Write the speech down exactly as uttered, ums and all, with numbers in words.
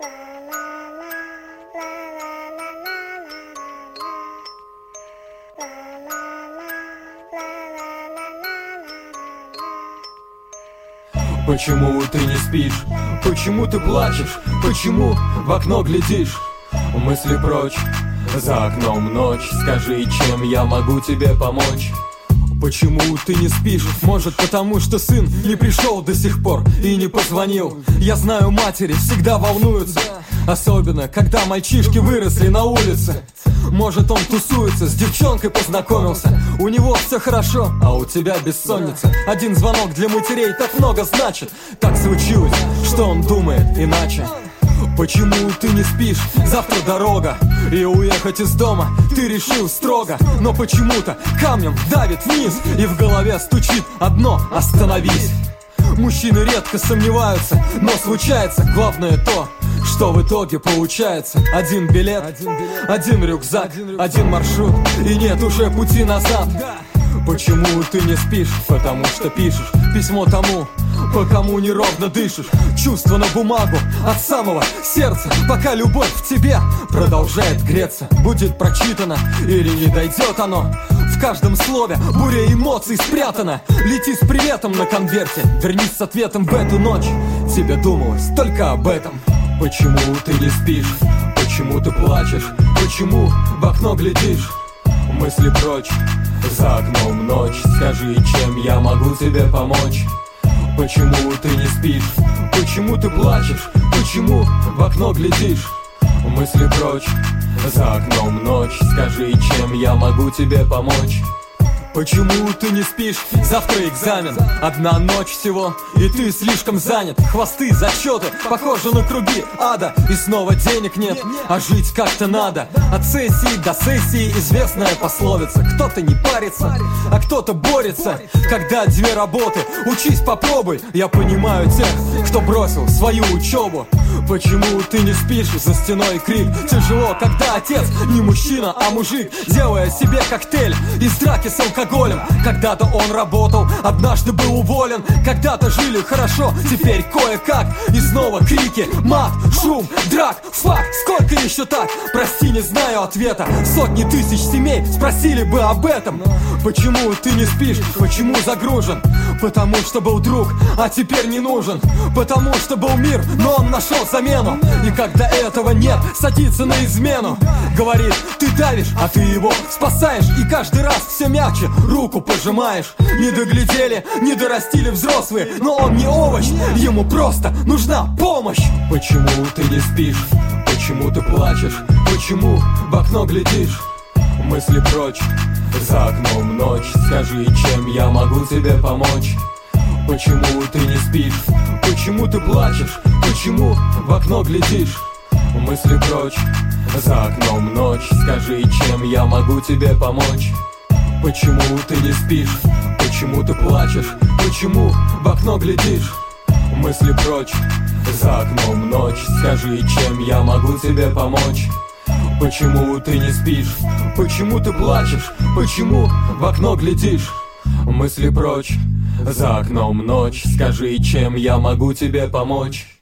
Почему ты не спишь? Почему ты плачешь? Почему в окно глядишь? Мысли прочь, за окном ночь. Скажи, чем я могу тебе помочь? Почему ты не спишь? Может, потому что сын не пришел до сих пор и не позвонил. Я знаю, матери всегда волнуются, особенно когда мальчишки выросли на улице. Может, он тусуется, с девчонкой познакомился. У него все хорошо, а у тебя бессонница. Один звонок для матерей так много значит. Так случилось, что он думает иначе. Почему ты не спишь? Завтра дорога, и уехать из дома ты решил строго. Но почему-то камнем давит вниз, и в голове стучит одно: остановись. Мужчины редко сомневаются, но случается главное то, что в итоге получается. Один билет, один рюкзак, один маршрут, и нет уже пути назад. Почему ты не спишь? Потому что пишешь письмо тому, по кому неровно дышишь. Чувство на бумагу от самого сердца, пока любовь в тебе продолжает греться. Будет прочитано или не дойдет оно, в каждом слове буря эмоций спрятана. Лети с приветом на конверте, вернись с ответом в эту ночь. Тебе думалось только об этом. Почему ты не спишь? Почему ты плачешь? Почему в окно глядишь? Мысли прочь, за окном ночь. Скажи, чем я могу тебе помочь? Почему ты не спишь? Почему ты плачешь? Почему в окно глядишь? Мысли прочь, за окном ночь. Скажи, чем я могу тебе помочь? Почему ты не спишь? Завтра экзамен, одна ночь всего, и ты слишком занят. Хвосты, зачеты, похожи на круги ада. И снова денег нет, а жить как-то надо. От сессии до сессии известная пословица: кто-то не парится, а кто-то борется. Когда две работы, учись, попробуй. Я понимаю тех, кто бросил свою учебу. Почему ты не спишь? За стеной крик. Тяжело, когда отец не мужчина, а мужик, делая себе коктейль из драки с алкоголем. Когда-то он работал, однажды был уволен. Когда-то жили хорошо, теперь кое-как. И снова крики, мат, шум, драк, фак. Сколько еще так? Прости, не знаю ответа. Сотни тысяч семей спросили бы об этом. Почему ты не спишь? Почему загружен? Потому что был друг, а теперь не нужен. Потому что был мир, но он нашел замену. И когда этого нет, садится на измену. Говорит, ты давишь, а ты его спасаешь. И каждый раз все мягче руку пожимаешь. Не доглядели, не дорастили взрослые, но он не овощ, ему просто нужна помощь. Почему ты не спишь? Почему ты плачешь? Почему в окно глядишь? Мысли прочь, за окном ночь. Скажи, чем я могу тебе помочь? Почему ты не спишь? Почему ты плачешь? Почему в окно глядишь? Мысли прочь, за окном ночь. Скажи, чем я могу тебе помочь? Почему ты не спишь? Почему ты плачешь? Почему в окно глядишь? Мысли прочь, за окном ночь. Скажи, чем я могу тебе помочь? Почему ты не спишь? Почему ты плачешь? Почему в окно глядишь? Мысли прочь, за окном ночь. Скажи, чем я могу тебе помочь?